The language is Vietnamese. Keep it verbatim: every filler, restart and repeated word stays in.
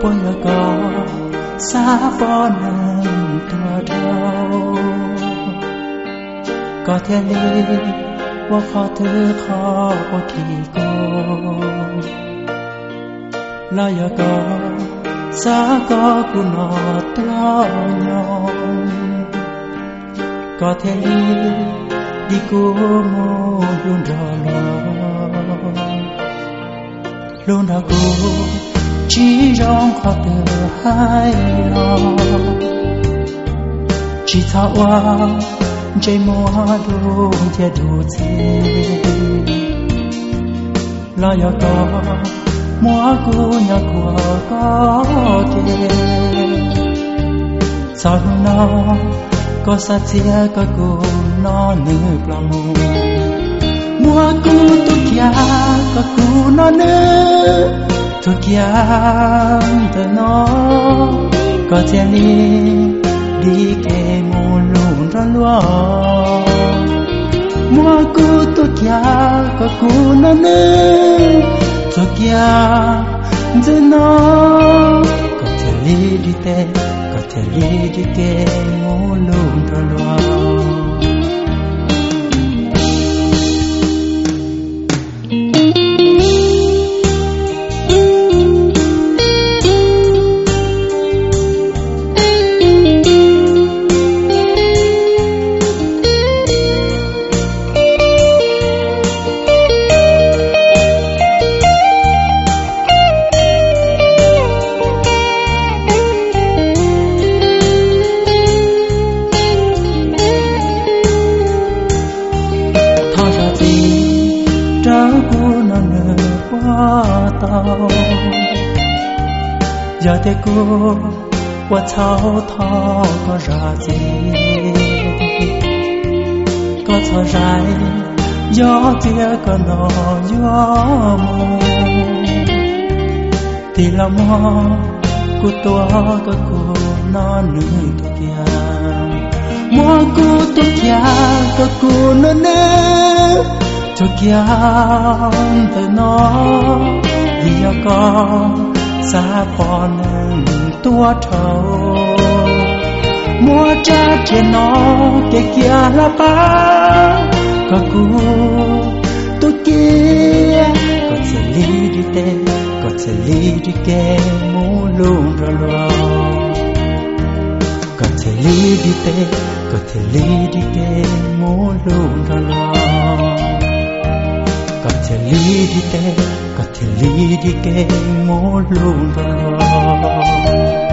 bôi ya có xa bỏ nâng tua đâu có thể điว่าขอเธอขอโอทีโกลายก็สาก็กุนอตรอยองก็เทลีดีกูมูลุนรอลอลุนรอกูจีร้องขอเธอให้รอจีท้าว่าใจมัวดูจะดูทีลอยก็มัวกูอยากกว่าก็เกสอนน้องก็สัจเสียก็กูนอนนึกลำมัวกูทุกอย่างก็กูนอนนึกทุกอย่างเธอน้องก็เจลีดีเกมูลุนรันวามัวกูตุกยาก็กูนั่นเองตุกยาเจนอก็เทลีดีเตก็เทลีดีเกมูลุนรันวาgiờ thế cô qua cháu thọ có ra gì có thọ dài gió tia có nọ gió mù thì là mò cô tua có cô nó nữ tôi kia mò cô tôi kia có cô nó nữ tôi kia từ nó thì giờ con xa bỏ nâng tua thầu mua cha trên nó kê kia là ba có cú tôi kia có thể lý đi tên có thể lý đi kê mũ luôn ra lo có thể lý đi tên có thể lý đi kê mũ luôn ra lo có thể lý đi tên có thể lý đi kê mô luôn rồi